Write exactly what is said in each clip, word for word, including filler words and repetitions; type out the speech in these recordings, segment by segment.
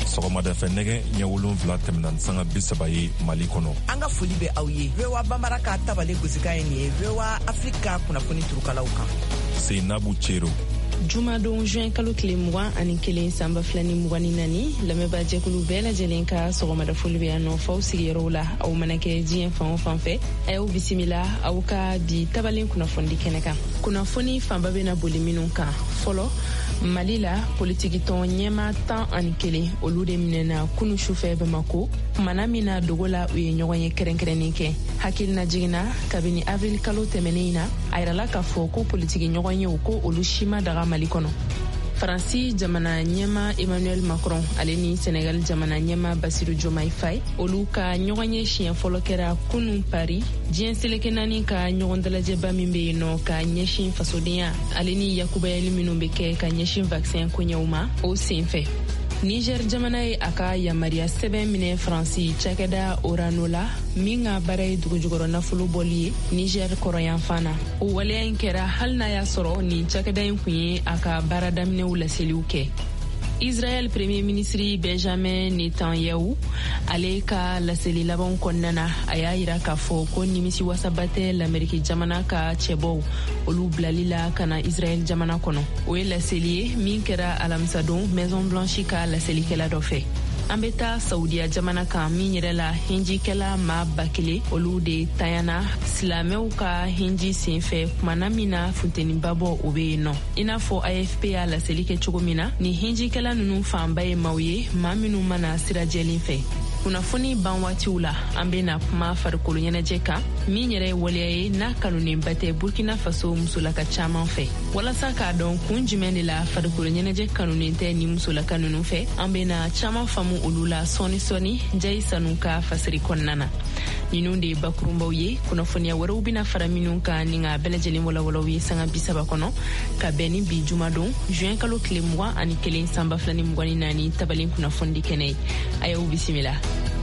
sɔgɔmada fɛ nɛgɛ ɲɛ wolonfila tɛmɛna sanga bi saba ye Mali kɔnɔ. An ka foli bɛ aw ye. V O A Bambara ka tabale gosika ye nin ye V O A Afrika kunnafoni turukalaw kan. Seinabu Cero. Jumadon juin kalo tile mugan ani kelen sanba fila ni mugan ni naani lamɛnbaa jɛkulu bɛɛ lajɛlen ka sɔgɔmada foli bɛ yan nɔ f'aw sigiyɔrɔw la aw mana kɛ diɲɛ fan o fan fɛ a y'aw bisimila aw ka bi tabalen kunnafoni kɛnɛ kan. Kunnafoni fanba bɛna boli minnu kan. Fɔlɔ Mali la politiki tɔn ɲɛma tan ani kelen olu de minɛna kunu sufɛ Bamako kumana min na dogo la u ye ɲɔgɔn ye kɛrɛnkɛrɛnnin kɛ. Hakilina jiginna kabini avril kalo tɛmɛnen na a yirala k'a fɔ ko politiki ɲɔgɔn yew ko olu si ma daga Mali kɔnɔ. Faransi jamana ɲɛma Emmanuel Macron ale ni Senegal jamana ɲɛma Bassirou Diomaye Faye olu ka ɲɔgɔn ye siɲɛ fɔlɔ kɛra kunun Paris. Diɲɛ seleke naani ka ɲɔgɔn dalajɛba min bɛ yen nɔ ka ɲɛsin fasodenya ale ni yakubayali minnu bɛ kɛ ka ɲɛsin vaccin koɲɛw ma o senfɛ. Niger jamana ye a ka yamaruya sɛbɛn minɛ Faransi cakɛda Orano la min ka baara ye dugujukɔrɔ nafolo bɔli ye Niger kɔrɔyanfan na. O waleya in kɛra hali n'a y'a sɔrɔ nin cakɛda in kun ye a ka baara daminɛw laseliw kɛ. Israel Premier Ministre Benjamin Netanyahu ale ka laseli laban kɔnɔna na a y'a yira k'a fɔ ko nimisi wasaba tɛ l'Amérique jamana ka cɛbɔw olu bilali la ka na Israel jamana kɔnɔ. O ye laseli ye min kɛra alamisadon Maison Blanche ka laselikɛla dɔ fɛ. An bɛ taa Saudiya jamana kan min yɛrɛ la hinjikɛla maa ba kelen olu de tayana silamɛw ka hinji senfɛ kumana min na funteniba bɔ o bɛ yen nɔ. I n'a fɔ A F P y'a laseli kɛ cogo min na ni hinjikɛla ninnu fanba ye maaw ye maa minnu mana sira jɛlen fɛ. Kunnafoni ban waatiw la an bɛ na kuma farikolo ɲɛnajɛ kan min yɛrɛ ye waleya ye n'a kanunenba tɛ Burkina Faso musolaka caman fɛ. Walasa k'a dɔn kun jumɛn de la farikolo ɲɛnajɛ kanunen tɛ ni musolaka ninnu fɛ an bɛ na caman faamu olu la sɔni sɔni Jayi Sanu ka fasiri kɔnɔna na. Ninnu de ye bakurunbaw ye kunnafoniya wɛrɛw bɛna fara minnu kan ni ka bɛɛ lajɛlen walawalaw ye sanga bi saba kɔnɔ ka bɛn ni bi jumadon juin kalo tile mugan ani kelen sanba fila ni mugan ni naani tabalen kunnafoni kɛnɛ ye a y'aw bisimila.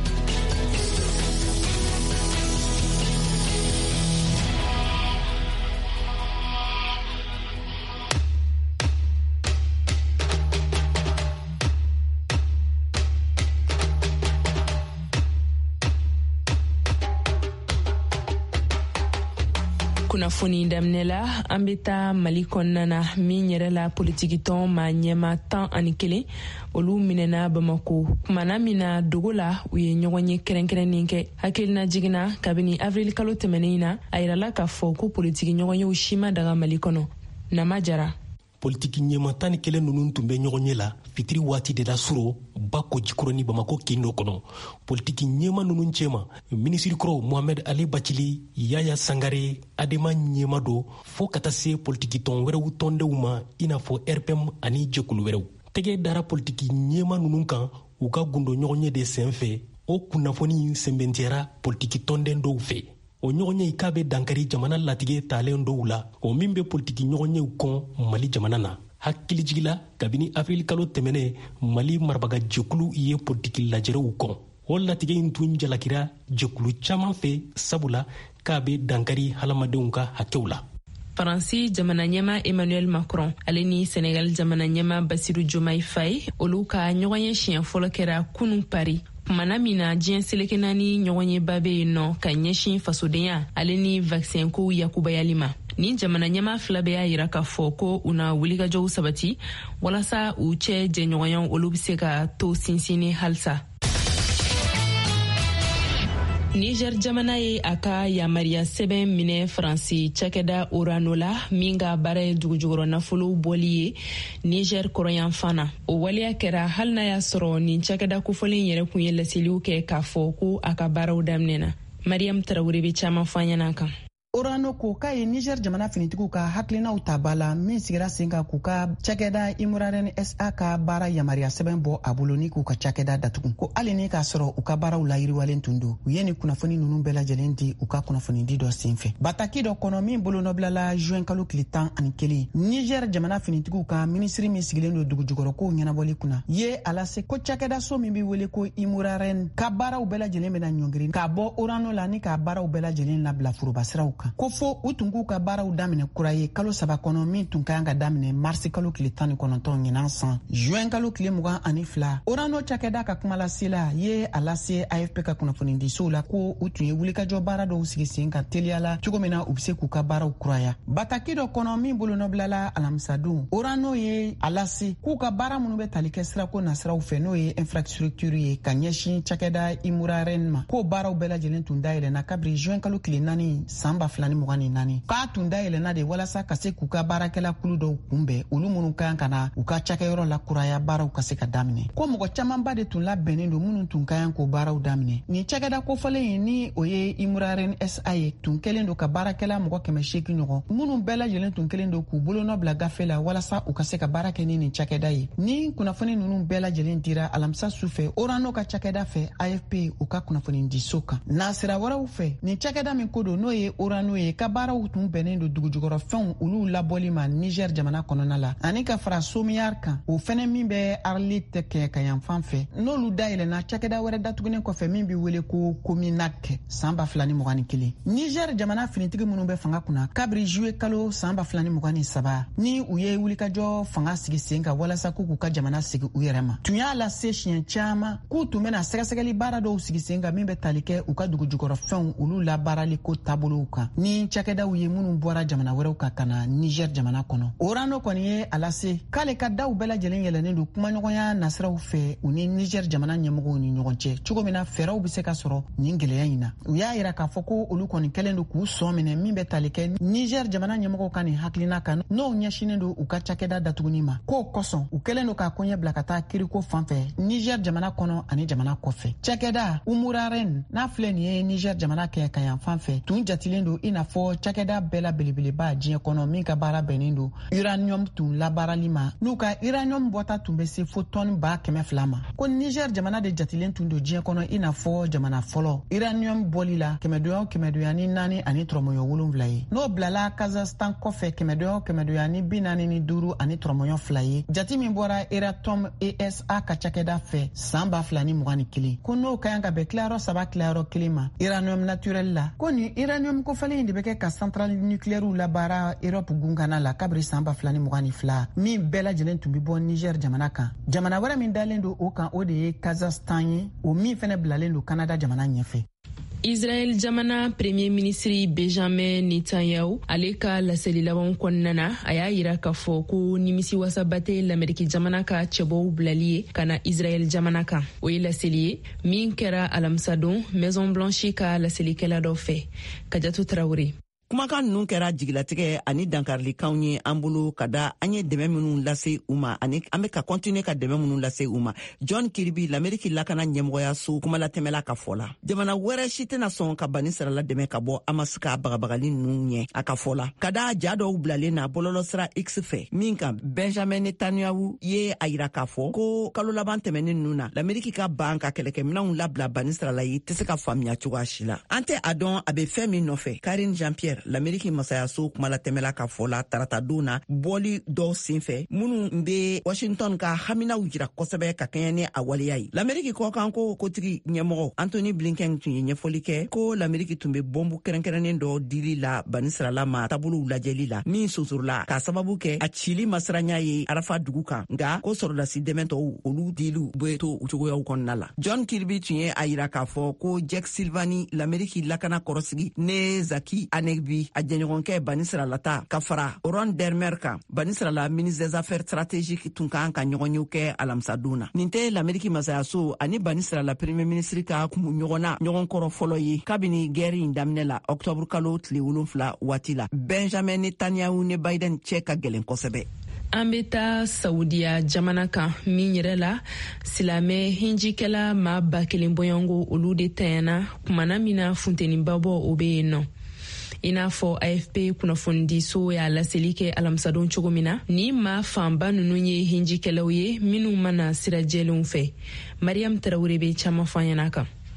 Kunnafoni daminɛ la an bɛ taa Mali kɔnɔna na min yɛrɛ la politiki tɔn maa ɲɛma tan ani kelen olu minɛna Bamako kumana min na dogo la u ye ɲɔgɔn ye kɛrɛnkɛrɛnnin kɛ. Hakilina jiginna kabini avril kalo tɛmɛnen na a yirala k'a fɔ ko politiki ɲɔgɔn yew si ma daga Mali kɔnɔ. Nama Jara. Politiki ɲɛma tan ni kelen ninnu tun bɛ ɲɔgɔn ye la fitiri waati de la suro ba Kojikɔrɔ ni Bamako kin dɔ kɔnɔ. Politiki ɲɛma ninnu cɛma minisiri kɔrɔ Mohamed Ali Bacili, Yaya Sangare, Adema ɲɛma do fo ka taa se politiki tɔn wɛrɛw tɔndenw ma i n'a fɔ R P M ani jɛkulu wɛrɛw. Tɛgɛ dara politiki ɲɛma ninnu kan u ka gundo ɲɔgɔn ye de senfɛ o kunnafoni sɛbɛntiyara politiki tɔnden dɔw fɛ. O ɲɔgɔn ye k'a bɛ dankari jamana latigɛ talen dɔw la o min bɛ politiki ɲɔgɔn yew kɔn Mali jamana na. Hakili jigila kabini avril kalo tɛmɛnen Mali marabaga jɛkulu ye politiki lajɛrew kɔn. O latigɛ in tun jalakira jɛkulu caman fɛ sabula k'a bɛ dankari hadamadenw ka hakɛw la. Faransi jamana ɲɛma Emmanuel Macron ale ni Senegal jamana ɲɛma Bassirou Diomaye Faye olu ka ɲɔgɔn ye siɲɛ fɔlɔ kɛra kunun Paris. Kumana min na diɲɛ seleke naani ɲɔgɔn ye ba bɛ yen nɔ ka ɲɛsin fasodenya ale ni vaccin kow yakubayali ma. Ni jamana ɲɛma fila bɛ y'a yira k'a fɔ ko u na wulikajɔw sabati walasa u cɛ jɛɲɔgɔnyaw olu bɛ se ka to sinsinni halisa. Niger jamana ye a ka yamaruya sɛbɛn minɛ Faransi cakɛda Orano la min ka baara ye dugujukɔrɔ nafolow bɔli ye Niger kɔrɔyanfan na. O waleya kɛra hali n'a y'a sɔrɔ nin cakɛda kofɔlen yɛrɛ kun ye laseliw kɛ k'a fɔ ko a ka baaraw daminɛna. Mariam Tarawele bɛ caman fɔ an ɲɛna kan. Orano ko k'a ye Niger jamana finitigiw ka hakilinaw ta ba la min sigira sen kan k'u ka cakɛda Imuraren S A ka baara yamaruya sɛbɛn bɔ a bolo ni k'u ka cakɛda datugu ko hali ni k'a sɔrɔ u ka baaraw layiriwalen tun don u ye ni kunnafoni ninnu bɛɛ lajɛlen di u ka kunnafoni di dɔ senfɛ. Bataki dɔ kɔnɔ min bolo nɔbilala juin kalo tile tan ani kelen Niger jamana finitigiw ka minisiri min sigilen don dugujukɔrɔ kow ɲɛnabɔli kunna ye a lase ko cakɛda so min bɛ wele ko Imuraren ka baaraw bɛɛ lajɛlen bɛna ɲɔngiri k'a bɔ Orano la ni k'a baaraw bɛɛ lajɛlen labila forobasiraw kan. kan ko fo u tun k'u ka baaraw daminɛ kura ye kalo saba kɔnɔ min tun ka kan ka daminɛ marisi kalo tile tan ni kɔnɔntɔn ɲinan san juin kalo tile mugan ani fila orano cakɛda ka kumalasela ye a lase A F P ka kunnafonidisow la ko u tun ye wulikajɔ baara dɔw sigi sen ka teliyala cogo min na u be se k'u ka baaraw kuraya bataki dɔ kɔnɔ min bolonɔbilala alamisadon orano ye a lase k'u ka baara minnu bɛ tali kɛ sirako nasiraw fɛ n'o ye infrastructure ye ka ɲɛsin cakɛda imuraren ma k'o baaraw bɛɛ lajɛlen tun dayɛlɛna kabiri juin kalo tile naani san ba fila ni mugan ni naani k'a tun dayɛlɛna de walasa ka se k'u ka baarakɛla kulu dɔw kunbɛn olu minnu kan ka na u ka cakɛyɔrɔ la kuraya baaraw ka se ka daminɛ ko mɔgɔ camanba de tun labɛnnen don minnu tun ka kan k'o baaraw daminɛ ni cakɛda kofɔlen ye ni o ye imuraren S A ye tun kelen don ka baarakɛla mɔgɔ kɛmɛ seegin ɲɔgɔn minnu bɛɛ lajɛlen tun kelen don k'u bolonɔ bila gafe la walasa u ka se ka baara kɛ ni nin cakɛda ye ni kunnafoni ninnu bɛɛ lajɛlen dira alamisa sufɛ orano ka cakɛda fɛ A F P u ka kunnafoni diso kan n'a sira wɛrɛw fɛ nin cakɛda min ko don n'o ye orano ye ka baaraw tun bɛnnen don dugujukɔrɔfɛnw olu labɔli ma Niger jamana kɔnɔna la ani ka fara somiyar kan o fɛnɛ min bɛ Arlit kɛ ka yan fan fɛ n'olu dayɛlɛna cakɛda wɛrɛ datugunen kɔfɛ min bɛ wele ko Kominak san ba fila ni mugan ni kelen Niger jamana finitigi minnu bɛ fanga kunna kabiri juillet kalo san ba fila ni mugan ni saba ni u ye wulikajɔ fanga sigi sen kan walasa k'u k'u ka jamana sigi u yɛrɛ ma tun y'a lase siɲɛ caman k'u tun bɛna sɛgɛsɛgɛli baara dɔw sigi sen kan min bɛ tali kɛ u ka dugujukɔrɔfɛnw olu labaarali ko taabolow kan ni cakɛdaw ye minnu bɔra jamana wɛrɛw kan ka na Niger jamana kɔnɔ orano kɔni ye a lase k'ale ka daw bɛɛ lajɛlen yɛlɛnnen don kumaɲɔgɔnya nasiraw fɛ u ni Niger jamana ɲɛmɔgɔw ni ɲɔgɔn cɛ cogo min na fɛɛrɛw bɛ se ka sɔrɔ nin gwɛlɛya in na u y'a yira k'a fɔ ko olu kɔni kɛlen don k'u sɔn minɛ min bɛ tali kɛ Niger jamana ɲɛmɔgɔw ka nin hakilina kan n'o ɲɛsinen don u ka cakɛda datuguni ma k'o kosɔn u kɛlen don k'a koɲɛ bila ka taa kiriko fan fɛ Niger jamana kɔnɔ ani jamana kɔfɛ cakɛda umuraren n'a filɛ nin ye Niger jamana kɛ ka yan fan fɛ tun jatilen don i n'a fɔ cakɛda bɛɛ la belebeleba diɲɛ kɔnɔ min ka baara bɛnnen don uranium tun labaarali ma n'u ka uranium bɔta tun bɛ se fo tɔni ba kɛmɛ fila ma ko Niger jamana de jatilen tun don diɲɛ kɔnɔ i n'a fɔ jamana fɔlɔ uranium bɔli la kɛmɛdonya kɛmɛdonya ni naani ani tɔrɔmɔɲɔ wolonwula ye n'o bilala Kazakhstan kɔfɛ kɛmɛdonya kɛmɛdonya ni bi naani ni duuru ani tɔrɔmɔɲɔ fila ye jati min bɔra Euratom E S A ka cakɛda fɛ san ba fila ni mugan ni kelen ko n'o ka kan ka bɛn tilayɔrɔ saba tilayɔrɔ kelen ma uranium naturel la ko ni uranium kofalen de bɛ kɛ ka centrale nucléaire labaara Europe gunkana la kabiri san ba fila ni mugan ni fila min bɛɛ lajɛlen tun bɛ bɔ Niger jamana kan jamana wɛrɛ min dalen don o kan o de ye Kazakhstan ye o min fɛnɛ bilalen don Canada jamana ɲɛfɛ Israel jamana premier ministre Benjamin Netanyahu ale ka laseli laban kɔnɔna na a y'a yira k'a fɔ ko nimisi wasaba tɛ l'Amérique jamana ka cɛbɔw bilali ye ka na Israel jamana kan o ye laseli ye min kɛra alamisadon Maison Blanche ka laselikɛla dɔ fɛ Kajatu Traoré. Kumakan ninnu kɛra jigilatigɛ ani dankarilikanw ye an bolo ka da an ye dɛmɛ minnu lase u ma ani an bɛ ka continuer ka dɛmɛ minnu lase u ma. John Kirby l'Amérique lakana ɲɛmɔgɔyaso kumalatɛmɛla ka fɔ la. Jamana wɛrɛ si tɛna sɔn ka bani sarala dɛmɛ ka bɔ Hamas ka bagabagali ninnu ɲɛ a ka fɔ la. Ka da ja dɔw bilalen na bɔlɔlɔsira X fɛ min kan Benjamin Netanyahu ye a yira k'a fɔ ko kalo laban tɛmɛnen ninnu na l'Amérique ka ban ka kɛlɛkɛminɛnw labila bani sarala ye tɛ se ka faamuya cogoya si la. An tɛ a dɔn a bɛ fɛn min nɔfɛ. Karine Jean-Pierre l'Amérique masayaso kumalatɛmɛla ka fɔ la tarata don na bɔli dɔw senfɛ minnu bɛ Washington ka haminaw jira kosɛbɛ ka kɛɲɛ ni a waleya ye. L'Amérique kɔkan ko kotigi ɲɛmɔgɔ Anthony Blinken tun ye ɲɛfɔli kɛ ko l'Amérique tun bɛ bɔnbu kɛrɛnkɛrɛnnen dɔ dili la bani sarala ma taabolow lajɛli la min sosorila k'a sababu kɛ a cili masiranya ye Arafa dugu kan nka ko sɔrɔdasi dɛmɛ tɔw olu diliw bɛ to u cogoyaw kɔnɔna la. John Kirby tun ye a yira k'a fɔ ko Jack Sullivan l'Amérique lakana kɔrɔsigi ne Zaki Anegbi a jɛɲɔgɔnkɛ bani saralata ka fara Ron Dermer kan bani sarala ministre des affaires stratégiques tun kan ka ɲɔgɔnyew kɛ alamisadon na. Nin tɛ l'Amérique masayaso ani bani sarala premier ministre ka kumu ɲɔgɔnna ɲɔgɔn kɔrɔ fɔlɔ ye kabini guerre in daminɛ la octobre kalo tile wolonfila waati la. Benjamin Netanyahu ni Biden cɛ ka gɛlɛn kosɛbɛ. An bɛ taa Saudiya jamana kan min yɛrɛ la silamɛ hinjikɛla maa ba kelen bɔɲɔngo olu de tanyana kumana min na funteniba bɔ o bɛ yen nɔ. I n'a fɔ A F P kunnafonidiso y'a laseli kɛ alamisadon cogo min na ni maa fanba ninnu ye hinjikɛlaw ye minnu mana sira jɛlenw fɛ. Mariam Tarawele bɛ caman fɔ an ɲɛna kan.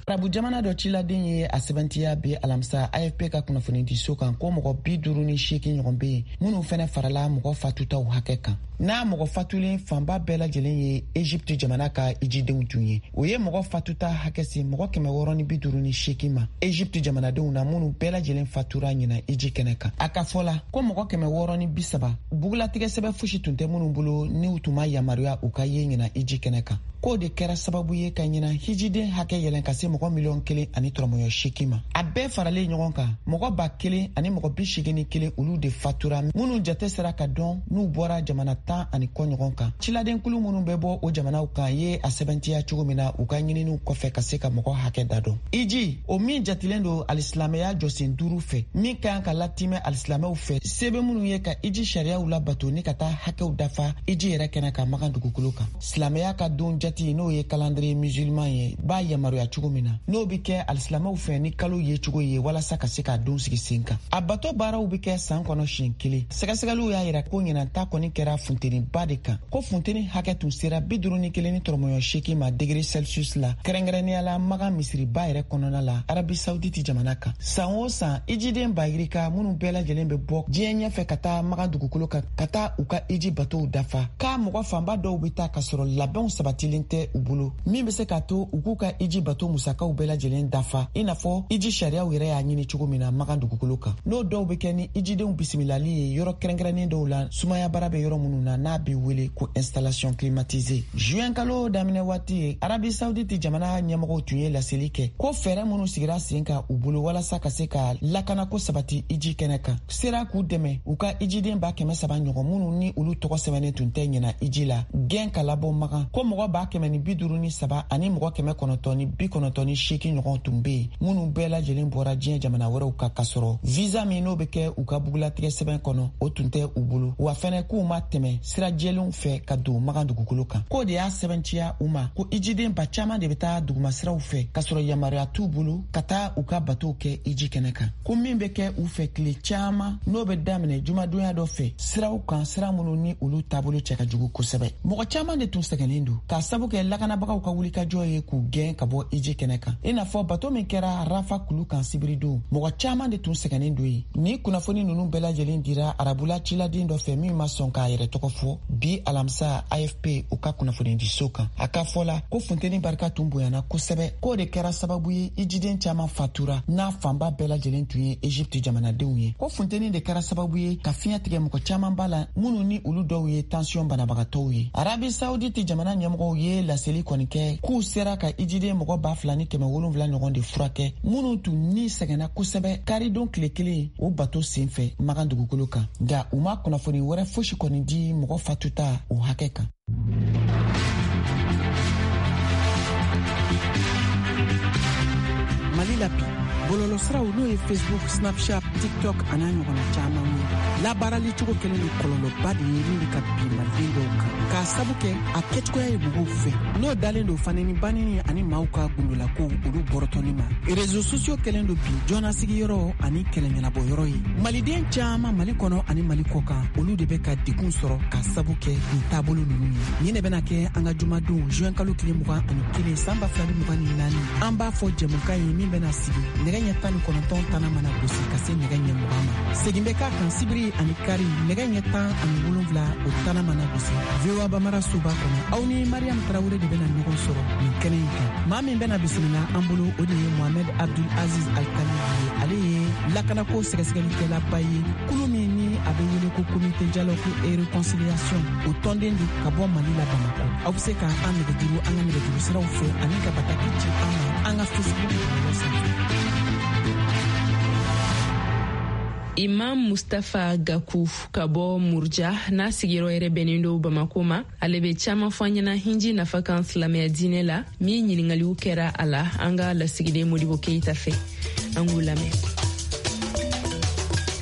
Arabu jamana dɔ ciladen ye a sɛbɛntiya bi alamisa A F P ka kunnafoni di so kan ko mɔgɔ bi duuru ni seegin ɲɔgɔn bɛ yen minnu fɛnɛ farala mɔgɔ fatutaw hakɛ kan. N'a mɔgɔ fatulen fanba bɛɛ lajɛlen ye Egypte jamana ka ijidenw tun ye. O ye mɔgɔ fatuta hakɛ se mɔgɔ kɛmɛ wɔɔrɔ ni bi duuru ni seegin ma Egypte jamanadenw na minnu bɛɛ lajɛlen fatura ɲina iji kɛnɛ kan. A ka fɔ la ko mɔgɔ kɛmɛ wɔɔrɔ ni bi saba bugulatigɛ sɛbɛn fosi tun tɛ minnu bolo ni u tun ma yamaruya u ka ye ɲina iji kɛnɛ kan. K'o de kɛra sababu ye ka ɲina hijiden hakɛ yɛlɛn ka se mɔgɔ miliyɔn kelen ani tɔrɔmɔyɔ seegin ma. A bɛɛ faralen ɲɔgɔn kan mɔgɔ ba kelen ani mɔgɔ bi seegin ni kelen olu de fatura minnu jate sera ka dɔn n'u bɔra jamana tan ani kɔ ɲɔgɔn kan. Ciladenkulu minnu bɛ bɔ o jamanaw kan ye a sɛbɛntiya cogo min na u ka ɲininiw kɔfɛ ka se ka mɔgɔ hakɛ da dɔn. Iji o min jatilen don alisilamɛya jɔsen duuru fɛ min ka kan ka latimɛ alisilamɛw fɛ se bɛ minnu ye ka iji sariyaw labato ni ka taa hakɛw dafa iji yɛrɛ kɛnɛ ka magan dugukolo kan. Silamɛya ka don jati n'o ye calendrier musulman ye b'a yamaruya cogo min na n'o bɛ kɛ alisilamɛw fɛ ni kalo ye cogo ye walasa ka se ka don sigi sen kan. A bato baaraw bɛ kɛ san kɔnɔ siɲɛ kelen. Sɛgɛsɛgɛliw y'a yira ko ɲinanta kɔni kɛra funteniba de kan. Ko funteni hakɛ tun sera bi duuru ni kelen ni tɔrɔmɔyɔ seegin ma degré Celsius la kɛrɛnkɛrɛnnenya la magan misiriba yɛrɛ kɔnɔna la Arabi Saoudite jamana kan. San o san ijiden bayirika minnu bɛɛ lajɛlen bɛ bɔ diɲɛ ɲɛfɛ ka taa magan dugukolo kan ka taa u ka iji batow dafa. K'a mɔgɔ fanba dɔw bɛ taa ka sɔrɔ labɛnw sabatilen tɛ u bolo min bɛ se k'a to u k'u ka iji bato musakaw bɛɛ lajɛlen dafa i n'a fɔ iji sariyaw yɛrɛ y'a ɲini cogo min na magan dugukolo kan. N'o dɔw bɛ kɛ ni ijidenw bisimilali ye yɔrɔ kɛrɛnkɛrɛnnen dɔw la sumaya bara bɛ yɔrɔ minnu na n'a bɛ wele ko installation climatisée. Juin kalo daminɛ waati ye Arabi Saoudite jamana ɲɛmɔgɔw tun ye laseli kɛ ko fɛɛrɛ minnu sigira sen kan u bolo walasa ka se ka lakana ko sabati iji kɛnɛ kan sera k'u dɛmɛ u ka ijiden ba kɛmɛ saba ɲɔgɔn minnu ni olu tɔgɔ sɛbɛnnen tun tɛ ɲina iji la gɛn ka labɔ magan ko mɔgɔ ba kɛmɛ ni bi duuru ni saba ani mɔgɔ kɛmɛ kɔnɔntɔn ni bi kɔnɔntɔn ni seegin ɲɔgɔn tun bɛ yen minnu bɛɛ lajɛlen bɔra diɲɛ jamana wɛrɛw kan ka sɔrɔ visa min n'o bɛ kɛ u ka bugulatigɛ sɛbɛn kɔnɔ o tun tɛ u bolo wa fɛnɛ k'u ma tɛmɛ sira jɛlenw fɛ ka don magan dugukolo kan. K'o de y'a sɛbɛntiya u ma ko ijiden ba caman de bɛ taa dugumasiraw fɛ ka sɔrɔ yamaruya t'u bolo ka taa u ka batow kɛ iji kɛnɛ kan. Ko min bɛ kɛ u fɛ tile caman n'o bɛ daminɛ jumadonya dɔ fɛ siraw kan sira minnu ni olu taabolo cɛ ka jugu kosɛbɛ. Mɔgɔ caman de tun sɛgɛnnen don k'a sabu kɛ lakanabagaw ka wulikajɔ ye k'u gɛn ka bɔ iji kɛnɛ kan. I n'a fɔ bato min kɛra Rafa kulu kan sibiri don mɔgɔ caman de tun sɛgɛnnen don ye. Ni kunnafoni ninnu bɛɛ lajɛlen dira arabula ciladen dɔ fɛ min ma sɔn k'a yɛrɛ tɔgɔ fɔ bi alamisa A F P u ka kunnafoni di so kan. A ka fɔ la ko funteni barika tun bonyana kosɛbɛ k'o de kɛra sababu ye ijiden caman fatura n'a fanba bɛɛ lajɛlen tun ye Egypte jamanadenw ye. Ko funteni de kɛra sababu ye ka fiɲɛ tigɛ mɔgɔ caman ba la minnu ni olu dɔw ye tension banabagatɔw ye. Arabi Saoudite jamana ɲɛmɔgɔw ye laseli kɔni kɛ k'u sera ka ijiden mɔgɔ ba fila ni kɛmɛ wolonwula ɲɔgɔn de furakɛ minnu tun ni sɛgɛnna kosɛbɛ karidon tile kelen o bato sen fɛ magan dugukolo kan nka u ma kunnafoni wɛrɛ fosi kɔni di mɔgɔ fatuta o hakɛ kan. Mali la bi bɔlɔlɔsiraw n'o ye Facebook, Snapchat, TikTok a n'a ɲɔgɔnna caman ye labaarali cogo kelen de kɔlɔlɔba de ye min bɛ ka bin maliden dɔw kan k'a sabu kɛ a kɛcogoya ye mɔgɔw fɛ n'o dalen don faneni banini ani maaw ka gundolakow olu bɔrɔtɔli ma réseaux sociaux kɛlen don bi jɔnnasigiyɔrɔ ani kɛlɛɲɛnabɔyɔrɔ ye maliden caman Mali kɔnɔ ani Mali kɔ kan olu de bɛ ka degun sɔrɔ k'a sabu kɛ nin taabolo ninnu ye nin de bɛna kɛ an ka jumadon juin kalo tile mugan ani kelen san ba fila ni mugan ni naani an b'a fɔ jɛmukan ye min bɛna sigi nɛgɛ ɲɛ tan ni kɔnɔntɔn tana mana gosi ka se nɛgɛ ɲɛ mugan ma segin bɛ k'a kan sibiri ani kari nɛgɛ ɲɛ tan ani wolonwula o tana mana gosi V O A Bamara soba kɔnɔ aw ni Mariam Tarawele de bɛna ɲɔgɔn sɔrɔ nin kɛnɛ in kan maa min bɛna bisimila an bolo o de ye Mohamed Abdul Aziz Alkali ye ale ye lakanako sɛgɛsɛgɛlikɛlaba ye kulu min ni a bɛ wele ko comité dialogue et réconciliation o tɔnden don ka bɔ Mali la Bamako aw bɛ se ka an nɛgɛjuru an ka nɛgɛjuru siraw fɛ ani ka bataki ci an ma an ka Facebook sanfɛ. Imam Mustafa Gakou ka bɔ Murja n'a sigiyɔrɔ yɛrɛ bɛnnen don Bamako ma ale bɛ caman fɔ an ɲɛna hinji nafa kan silamɛya diinɛ la min ɲininkaliw kɛra a la an ka lasigiden Modibo Keyita fɛ an k'u lamɛn.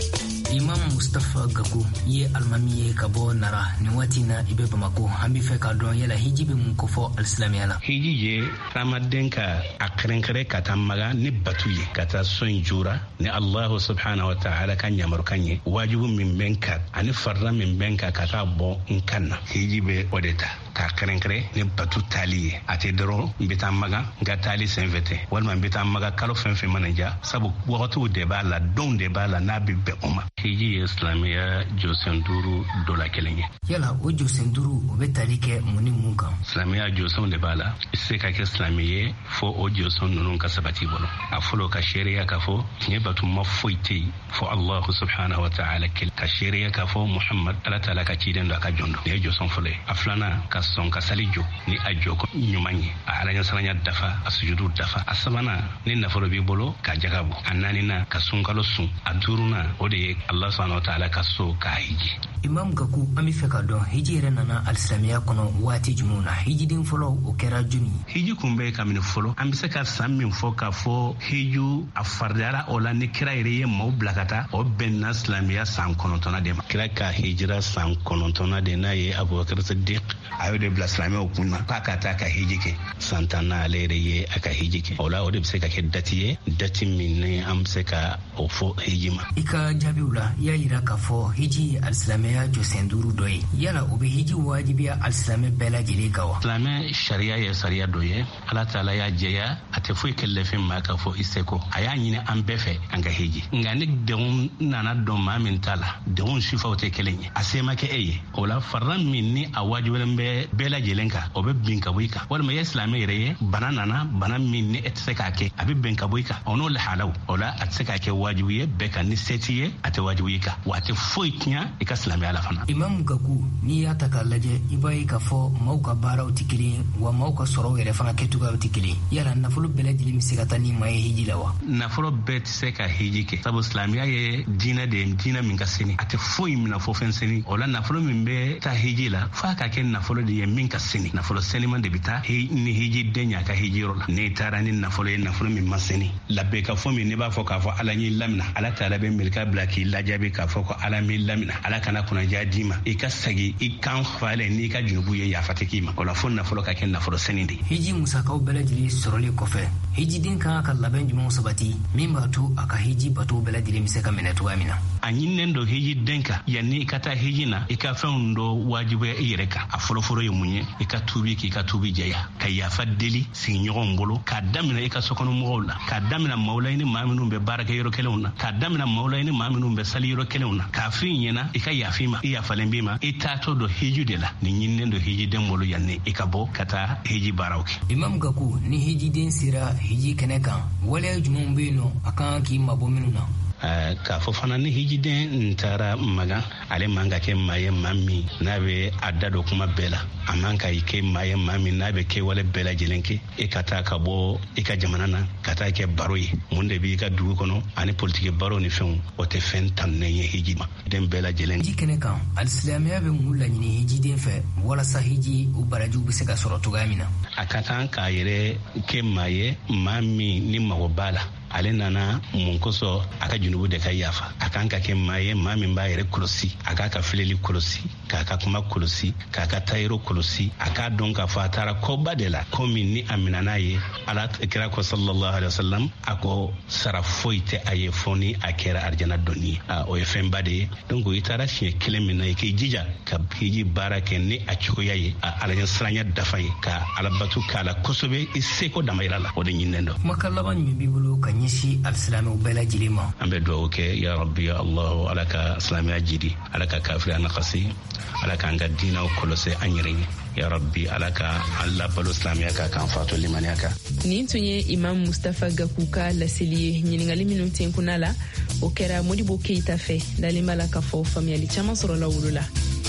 Imam Mustafa Gakou ye almami ye kabo nara ni wati na ibe bamako hambi fe ka don yala hiji be mun ko fo alislamiya la. Hiji ye ramadan ka akrenkere kata maga ni batuye kata son jura ni Allah subhanahu wa ta'ala kan yamar kanye wajibu min benka ani farra min benka kata bo nkanna hiji be odeta ka krenkere ni batu taliye ate doro mbita maga ga tali senvete walma mbita maga kalo fenfe manaja sabu wakatu de bala don de bala nabi be umma hiji islamiya josenduru dola kelenye yala o josenduru o be talike muni munka islamiya joson de bala se ka ke islamiye fo o joson nunun ka sabati bolo afolo ka sharia ka fo ne batu mafoiti fo Allah subhanahu wa ta'ala kel ka sharia ka fo Muhammad ala ta'ala ka ciden do ka jondo ne joson fole aflana ka son ka salijo ni ajoko nyumanye ala nya salanya dafa asujudu dafa asabana ni nafolo bi bolo ka jagabu annani na ka sunkalo sun aduruna o de Allah subhanahu wa ta'ala ka so ka hiji. Imam Gakou ami feka don hiji renana alislamiya kono wati jumuna hiji din folo o kera juni hiji kumbe kamini folo ambise ka sammin fo ka fo hiju afardara ola ni kira ire mo blakata o benna islamiya san konontona de kira ka hijira san konontona de na ye Abubakar Siddiq ayo de islamiya kunna pakata ka hiji ke santana alere ye aka hiji ke ola o de se ka ke datiye dati minne amse ka o fo hijima ika jabiula ya ira ka fo hiji alislamiya ya josenduru doye yala obe hiji wajibiya alislamiya bela jile gawa islamiya sharia ya sharia doye ala taala ya jeya ate fo kellefin ma ka fo iseko aya nyine an befe anga hiji ngani deun nana don ma min tala deun shifa ote kelenye asema ke eye ola farran minni awajiben be bela jilenka obe binka buika wal ma islamiya reye banana na bana minni etseka ke abi binka buika ono le halaw ola atseka ke wajibiye beka ni setiye ate wajibika wate fo iknya ikaslam Imam Gakou ni ya takalaje ibai ka fo mauka bara utikili wa mauka soro yere fana ketuga utikili yala nafulu bele jili misikata ni mai hiji lawa nafulu bet seka hiji ke sabu islamiya ye dina de dina min kasini ate fo imna fo fenseni ola nafulu min be ta hiji la fa ka ken nafulu de min kasini nafulu seni man de bita he ni hiji denya ka hiji rola ne tara ni nafulu ye nafulu min maseni labbe ka fo min ne ba fo ka fo ala ni lamna ala taala be milka blaki lajabe ka fo ko ala min lamna ala kana kuna jadima ikasagi ikan fale ni ka junubu ye ya fatikima wala fonna folo ka ken na folo senindi hiji musakaw belajili soroli kofe hiji din kan ka laben jumu sabati mimba tu aka hiji batu belajili miseka menetu amina anyinnen do hiji denka yanni ikata hiji na ikafen do wajibu ya ireka afolo foro yemunye ikatubi ki ikatubi jeya kaya fadeli sinyogon bolo kadamina ikasokono mola kadamina maulaini maminu be baraka yoro kelewna kadamina maulaini maminu be sali yoro kelewna kafin yena ikaya fima iya falembima itato do hiji de la ni nyinnen do hiji dembolo yanni ikabo kata hiji barawki Imam Gakou ni hiji den sira hiji keneka wala jumumbino akan ki mabominu Uh, ka fo fana ni hijiden ntara maga ale manga ke maye mami nabe adado kuma bela amanka ike maye mami nabe ke wale bela jelenke e kata ka bo e ka jamana na kata ke baroyi munde bi ka dugu kono ani politique baro ni fen o te fen tan ne hijima den bela jelenke jikene kan alislamiya be mulla ni hijiden fe wala sahiji u baraju bi se ka soro tugamina akata ka yere ke maye mami ni magobala ale nana mun koso aka junubu de ka yafa akan ka ke maye mamin ba yere kolosi aka ka fileli kolosi kaka kuma kolosi kaka tayro kolosi aka don ka fatara ko badela ko min ni amina naye ala kira ko sallallahu alaihi wasallam ako sara foite aye foni akera arjana doni o efem bade donc itara shi kilemina ke jija ka hiji barake ni acho yaye ala nya sranya dafay ka alabatu kala kosobe iseko damayrala o de nyinendo makallaba mi bibulu nyisi alislami bela jilima ambe do ke ya rabbi ya allah alaka islami ajidi alaka kafir anqasi alaka ngadina kolose anyrini ya rabbi alaka alla balo islamiya ka kan fato limaniaka nin tunye Imam Mustafa Gakou ka lasiliye nyiningali minun tenkunala o kera Modibo Keita fe dalimala ka fo famiyali chama soro la wulula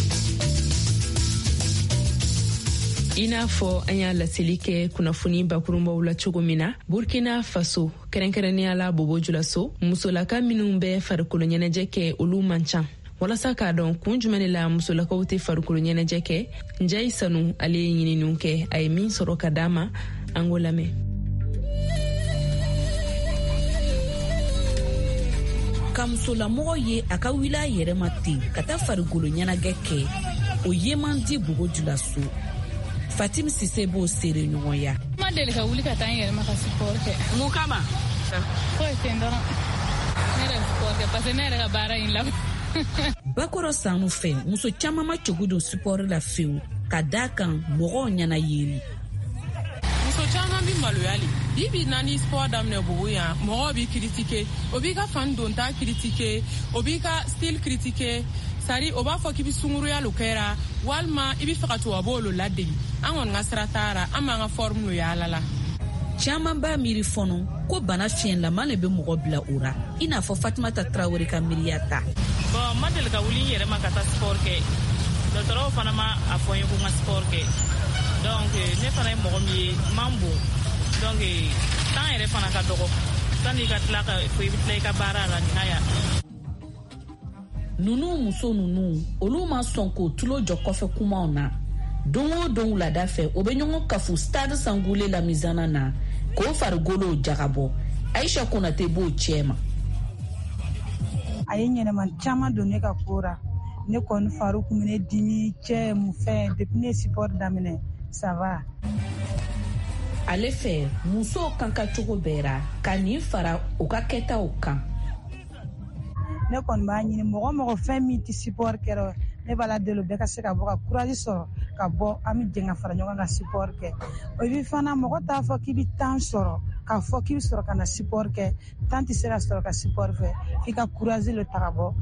ina fo anya lasili ke kunafuni bakurumba wula cogo mina Burkina Faso kerenkerenia la bobo julaso musolaka minun be farikolo ɲɛnajɛ kɛ olu man can walasa k'a dɔn kun jumɛn la musolakaw tɛ farikolo ɲɛnajɛ kɛ Njayi Sanu ale ye ɲininiw kɛ a ye min sɔrɔ ka d'a ma an k'o lamɛn. ka musolamɔgɔ ye a ka wuli a yɛrɛ ma ten ka taa farikolo ɲɛnagɛ kɛ o ye man di Bogojula so. Fatim Sise b'o seere ɲɔgɔnya. Ma deli ka wuli ka taa n yɛrɛ ma ka sport kɛ. Mun kama? Foyi tɛ dɔrɔn. Ne yɛrɛ sport kɛ parce que ne yɛrɛ ka baara in la. Bakɔrɔ Sanu fɛ muso caman ma cogo don sport la fewu ka da kan mɔgɔw ɲɛna yeli. Muso caman bi maloyali bibi nani sport daminɛ Bogo yan mɔgɔw bi critiquer o b'i ka fan don ta critiquer o b'i ka style critiquer sari o b'a fɔ k'i bi sunguruya lo kɛra walima i bi fɛ ka tubabu lo ladegi an kɔni ka sira taara an b'an ka forme lo yala la. Caman b'a miiri fɔnɔ ko bana fiɲɛlama le bɛ mɔgɔ bila o ra i n'a fɔ Fatumata Traoré ka miiriya ta. Bon ma deli ka wuli n yɛrɛ ma ka taa sport kɛ dɔgɔtɔrɔw fana ma a fɔ n ye ko n ka sport kɛ donc ne fana ye mɔgɔ min ye man bon donc temps yɛrɛ fana ka dɔgɔ sani ka tila ka fɔ i bɛ tila i ka baara la nin haya. Nunu muso nunu olu ma sɔn k'o tulo jɔ kɔfɛ kumaw na don o don wulada fɛ o bɛ ɲɔgɔn kafu stade Sangule la mizana na k'o farigolo jagabɔ Aisha Konate b'o cɛ ma. A ye ɲɛnɛma caman don ne ka ko ra ne kɔni fari kun bɛ ne dimi cɛ mun fɛn depuis ne sport daminɛ ça va. Ale fɛ musow kan ka cogo bɛɛ ra ka nin fara u ka kɛtaw kan. Ne kɔni b'a ɲini mɔgɔ mɔgɔ fɛn min tɛ sport kɛra ne b'a la deli bɛɛ ka se ka bɔ ka courage sɔrɔ ka bɔ an bɛ jɛn ka fara ɲɔgɔn kan sport kɛ. O bi fana mɔgɔ t'a fɔ k'i bɛ temps sɔrɔ k'a fɔ k'i bɛ sɔrɔ ka na sport kɛ temps tɛ se ka sɔrɔ ka sport fɛ f'i ka courage le ta ka bɔ.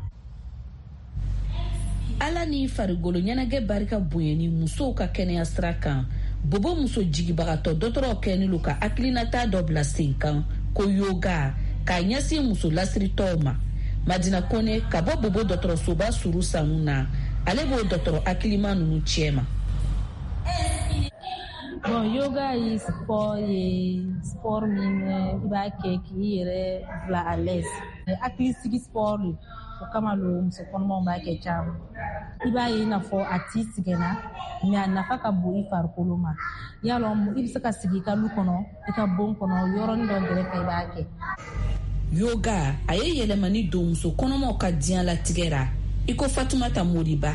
Ala ni farigolo ɲɛnagɛ barika bonyani musow ka kɛnɛya sira kan Bobo muso jigibagatɔ dɔtɔrɔw kɛni lo ka hakilinata dɔ bila sen kan ko yoga k'a ɲɛsin muso lasiritɔw ma. Madina Kone ka bɔ Bobo dɔtɔrɔsoba suru sanu na ale b'o dɔtɔrɔ hakilima ninnu cɛ ma. Bon, yoga ye sport ye sport min i b'a kɛ k'i yɛrɛ bila à l'aise. Hakili sigi sport le o kama lo muso kɔnɔmaw b'a kɛ caman. I b'a ye i n'a fɔ a t'i sɛgɛnna mais a nafa ka bon i farikolo ma. Yalɔ i bɛ se ka sigi i ka lu kɔnɔ i ka bon kɔnɔ yɔrɔnin dɔ gɛrɛfɛ i b'a kɛ. Yoga a ye yɛlɛmani don muso kɔnɔmaw ka diɲɛ latigɛ ra i ko Fatumata Modiba.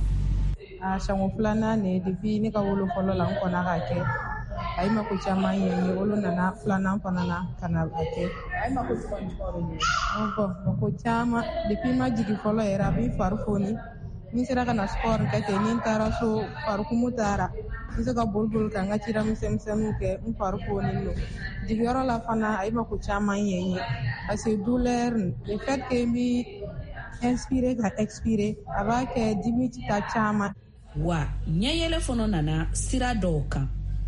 A siɲɛ filanan ne depuis ne ka wolo fɔlɔ la n kɔnna k'a kɛ a ye mako caman ye n ye wolo nana filanan fana na ka na a kɛ. A ye mako caman ye. Bon mako caman depuis ma jigin fɔlɔ yɛrɛ a b'i fari foni ni sera ka na sport kɛ ten ni n taara so farikumu taara n bɛ se ka boli boli ka n ka cira misɛnmisɛnninw kɛ n fari fonin don. Jigiyɔrɔ la fana a ye mako caman ye n ye parce que douleur le fait que n bɛ inspirer ka expirer a b'a kɛ dimi tɛ taa caman. Wa ɲɛyɛlɛ fana nana sira dɔw kan.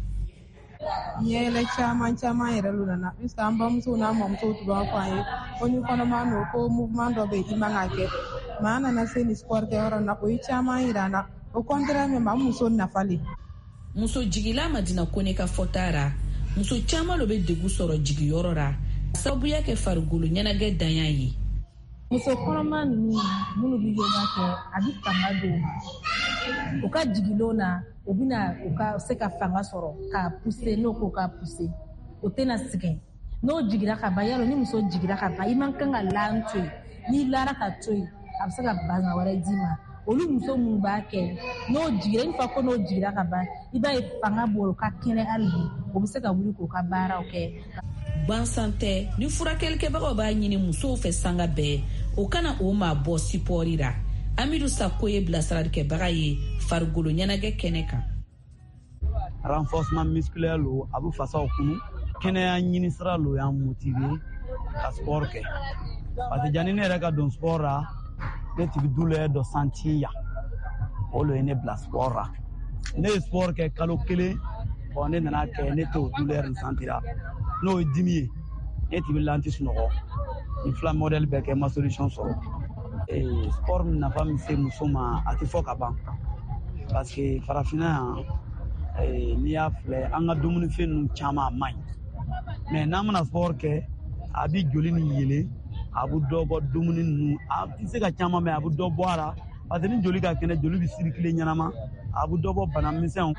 Ɲɛyɛlɛ caman caman yɛrɛ lu nana puisque an bamusow n'a mɔmusow tun b'a fɔ an ye ko ni kɔnɔma don ko mouvement dɔ bɛ yen i man ka kɛ mais an nana se nin sport kɛyɔrɔ na o ye caman yira an na au contraire même an muso nafalen. Muso jigila Madina Kone ka fɔta ra muso caman lo bɛ degun sɔrɔ jigiyɔrɔ ra sababuya kɛ farikolo ɲɛnagɛ danya ye. Muso kɔnɔma ninnu minnu bɛ yoga kɛ a bɛ fanga don u ka jigilon na u bɛna u ka se ka fanga sɔrɔ k'a pousser n'o ko k'a pousser o tɛna sɛgɛn n'o jigira ka ban yalɔ ni muso jigira ka ban i man kan ka lan to yen n'i lara ka to yen a bɛ se ka bana wɛrɛ d'i ma olu muso minnu b'a kɛ n'o jigira i fa ko n'o jigira ka ban i b'a ye fanga b'o ka kɛnɛ hali bi o bɛ se ka wuli k'o ka baaraw kɛ. Bansan tɛ ni furakɛlikɛbagaw b'a ɲini musow fɛ sanga bɛɛ o kana o maa bɔ sipɔri ra. Amidu Sako ye bilasiralikɛbaga ye farikolo ɲɛnagɛ kɛnɛ kan. Renforcement musculaire lo a bɛ fasaw kunu kɛnɛya ɲini sira lo y'an motiver ka sport kɛ parce que janni ne yɛrɛ ka don sport ra ne tun bɛ douleur dɔ sentir yan o lo ye ne bila sport ra ne ye sport kɛ kalo kelen bon ne nana kɛ ne t'o douleur in sentira n'o ye dimi ye ne tun bɛ lanti sunɔgɔ ni fila modèle bɛɛ kɛ ma solution sɔrɔ. Sport nafa min se muso ma a tɛ fɔ ka ban parce que farafinna yan n'i y'a filɛ an ka dumunifɛn ninnu caman a man ɲi mais n'an mana sport kɛ a bɛ joli ni yɛlɛ a bɛ dɔ bɔ dumuni ninnu a tɛ se ka caman mɛn a bɛ dɔ bɔ a la parce que ni joli ka kɛnɛ joli bɛ circuler ɲɛnama a bɛ dɔ bɔ bana misɛnw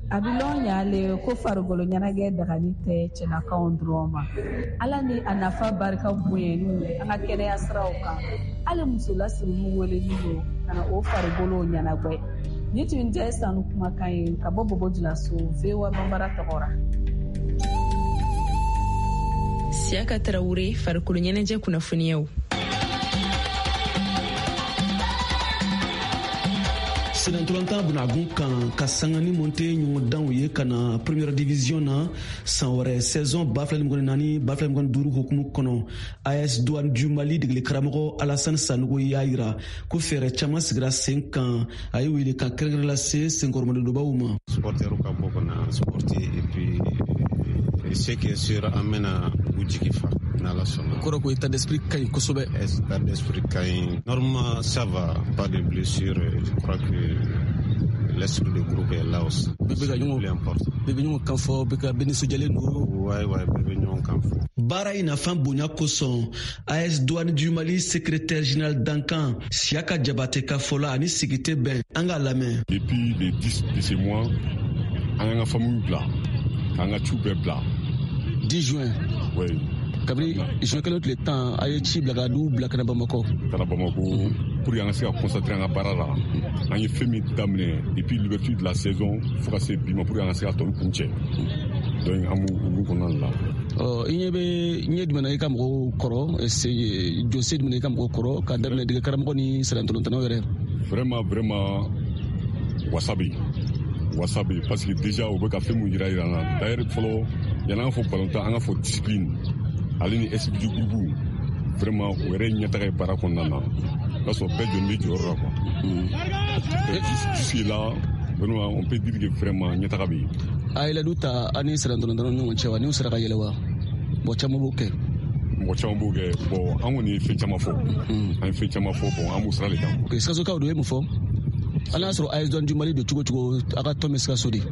abilon yale ko fargolo nyanage daga ni te cena ka ondroma ala ni anafa barka buyenu anga kene asrauka ale musula simu wele niyo kana o fargolo nyanagwe nitu nje sanu kuma kai ka bobo bojila so vewa bambara tabora Siaka Traoré fargolo nyanaje kuna funiyau Senantulanta bunagun kan ka sangani monte ɲɔgɔn dan u ye ka na première division na san wɛrɛ saison ba fila ni mugan ni naani ba fila ni mugan ni duuru hukumu kɔnɔ A S Douane du Mali degeli karamɔgɔ Alassane Sanogo y'a yira ko fɛɛrɛ caman sigira sen kan a ye wele kan kɛrɛnkɛrɛn lase senkɔrɔmadonbaw ma. Supporteru ka bɔ kana supporter et puis c'est que sur an bɛna u jigi fa n'Ala sɔnna. Kɔrɔ ko état d'esprit ka ɲi kosɛbɛ. État d'esprit ka ɲi. Normalement ça va, pas de blessure. Je crois que l'esprit de groupe est là aussi. Bébé ka ɲɔgɔn bébé ɲɔgɔn kan fɔ bébé ka bɛ nisɔndiyalen don. Ouais ouais bébé ɲɔgɔn kan fɔ. Baara in nafan bonya kosɔn A S Douane du Mali secrétaire général Dankan Siaka Jabate ka fɔ la ani sigi tɛ bɛn an ka lamɛn. Depuis le dix de ce mois an y'an ka famille bila k'an ka ciw bɛɛ bila. dix juin. Oui. Kabiri juin kelen tile tan a ye ci bila ka du bila kana Bamako. Kana Bamako pour an ka se ka concentrer an ka baara la an ye fɛn min daminɛ depuis l'ouverture de la saison fo ka se bi ma pour an ka se ka tɔ kun cɛ donc an b'u kɔnɔna la. Ɔ i ɲɛ bɛ ɲɛ jumɛn na i ka mɔgɔw kɔrɔ jɔsen jumɛn na i ka mɔgɔw kɔrɔ ka daminɛ dege karamɔgɔ ni sɛnɛntɔlɔntɔnnaw yɛrɛ. Vraiment vraiment wasa bɛ yen wasa bɛ yen parce que déjà o bɛ ka fɛn mun yira yira an na d'ailleurs fɔlɔ yan'an ka fɔ balontan an ka fɔ discipline ale ni S P G groupe vraiment o yɛrɛ ɲɛtaga ye baara kɔnɔna na o y'a sɔrɔ bɛɛ jɔlen bɛ jɔyɔrɔ la quoi. Jusque là vraiment on peut dire que vraiment ɲɛtaga bɛ yen. A ye ladu ta ani sɛnɛntɔlɔntɔnnaw ni ɲɔgɔn cɛ wa n'u sera ka yɛlɛ wa mɔgɔ caman b'o kɛ. Mɔgɔ caman b'o kɛ bon an kɔni ye fɛn caman fɔ an ye fɛn caman fɔ bon an b'o sira de kan. ok Sikasokaw don ye mun fɔ ala y'a sɔrɔ A S Douane du Mali don cogo cogo a ka tɔn bɛ Sikaso de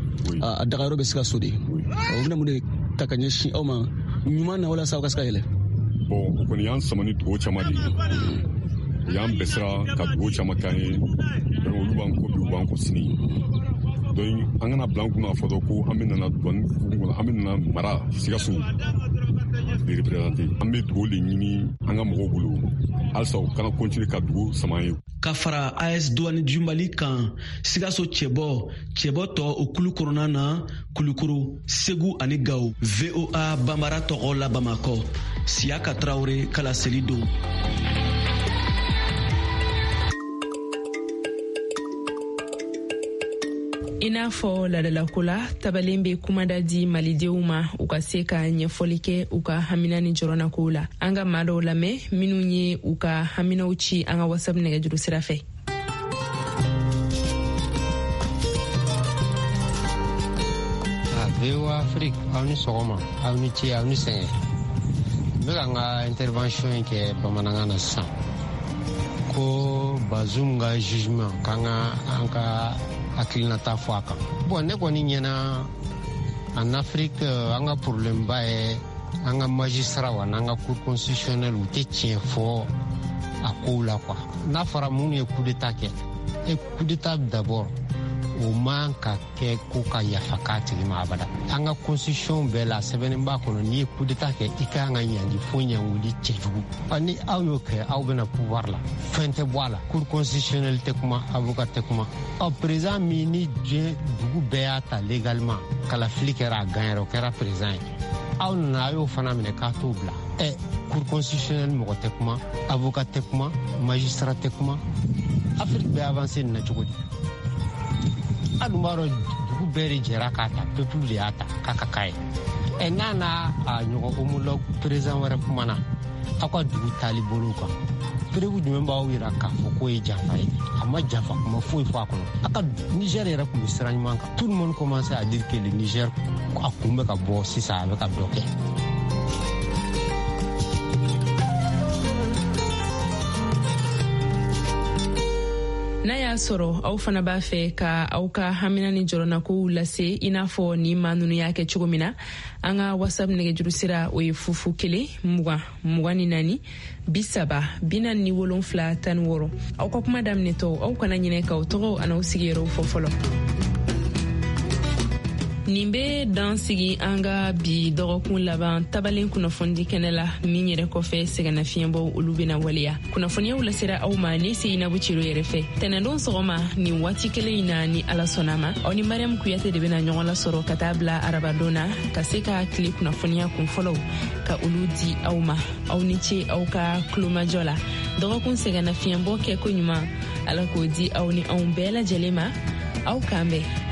a dagayɔrɔ bɛ Sikaso de o bɛna mun de ta ka ɲɛsin aw ma ɲuman na walasa aw ka se ka yɛlɛ. bon o kɔni y'an sama ni dugawu caman de ye o y'an bɛsira ka dugawu caman k'an ye olu b'an kɔ bi u b'an kɔ sini donc an kana bila an kunna fɔ dɔrɔn ko an bɛ nana Douane kɔnɔ an bɛ nana mara Sikaso de représenter an bɛ dugawu de ɲini an ka mɔgɔw bolo halisa u kana continuer ka dugawu sama an ye. Ka fara A S Douane du Mali kan Sikaso cɛbɔ cɛbɔ tɔ o kulu kɔnɔna na Kulukoro Segu ani Gawo V O A Bambara tɔgɔ la Bamakɔ Siaka Traoré kala seli don. I n'a fɔ ladalako la tabalen bɛ kumada di malidenw ma u ka se ka ɲɛfɔli kɛ u ka hamina ni jɔrɔnakow la an ka maa dɔw lamɛn minnu ye u ka haminaw ci an ka whatsapp nɛgɛjuru sira fɛ. V O A Afrique aw ni sɔgɔma aw ni ce aw ni sɛgɛn n bɛ ka n ka intervention kɛ bamanankan na sisan ko Bazoum ka jugement k'an ka an ka hakilinata fɔ a kan. Bon ne kɔni ɲɛna en Afrique an ka problème ba ye an ka magistrat wa n'an ka cour constitutionnelle u tɛ tiɲɛ fɔ a kow la quoi. N'a fɔra minnu ye coup d'état kɛ et coup d'état d'abord o man ka kɛ ko ka yafa k'a tigi ma abada. An ka constitution bɛɛ la sɛbɛnnen b'a kɔnɔ n'i ye coup d'état kɛ i ka kan ka ɲangi fo ɲangili cɛjugu. Ni aw y'o kɛ aw bɛna pouvoir la fɛn tɛ bɔ a la cour constitutionnelle tɛ kuma avocat tɛ kuma. Ɔ président min ni diɲɛ dugu bɛɛ y'a ta légalement kalafili kɛra a gan yɛrɛ o kɛra président ye aw nana a y'o fana minɛ k'a t'o bila. Ɛ cour constitutionnelle mɔgɔ tɛ kuma avocat tɛ kuma magistrat tɛ kuma Afrique bɛ avancer nin na cogo di. A dun b'a dɔn dugu bɛɛ de jɛra k'a ta peuple de y'a ta k'a ka k'a ye. Ɛ n'a n'a a ɲɔgɔn homologue président wɛrɛ kumana aw ka dugu taali bolo kan preuve jumɛn b'aw yira k'a fɔ k'o ye janfa ye a ma janfa kuma foyi fɔ a kɔnɔ. A ka Niger yɛrɛ tun bɛ sira ɲuman kan tout le monde commençait à dire que le Niger a kun bɛ ka bɔ sisan a bɛ ka dɔ kɛ. N'a y'a sɔrɔ aw fana b'a fɛ ka aw ka hamina ni jɔrɔnakow lase i n'a fɔ ni maa ninnu y'a kɛ cogo min na an ka whatsapp nɛgɛjuru sira o ye fufu kelen mugan mugan ni naani bi saba bi naani ni wolonfila tan ni wɔɔrɔ aw ka kuma daminɛtɔ aw kana ɲinɛ k'aw tɔgɔ an'aw sigiyɔrɔw fɔ fɔlɔ. nin be dan sigi an ka bi dɔgɔkun laban tabalen kunnafoni kɛnɛ la min yɛrɛ kɔfɛ sɛgɛnna fiɲɛbɔ olu bena waleya kunnafoniyaw lasera aw ma ne seinabu ciro yɛrɛ fɛ tɛnɛndon sɔgɔma nin waati kelen in na ni ala sɔnna ma aw ni mariam kuyate de bena ɲɔgɔn lasɔrɔ ka taa bila arabadon na ka se ka tile kunnafoniya kunfɔlɔw ka olu di aw ma aw ni ce aw ka kulomajɔ la dɔgɔkun sɛgɛnna fiɲɛbɔ kɛ ko ɲuman ala k'o di aw ni anw bɛɛ lajɛlen ma aw k'an bɛɛ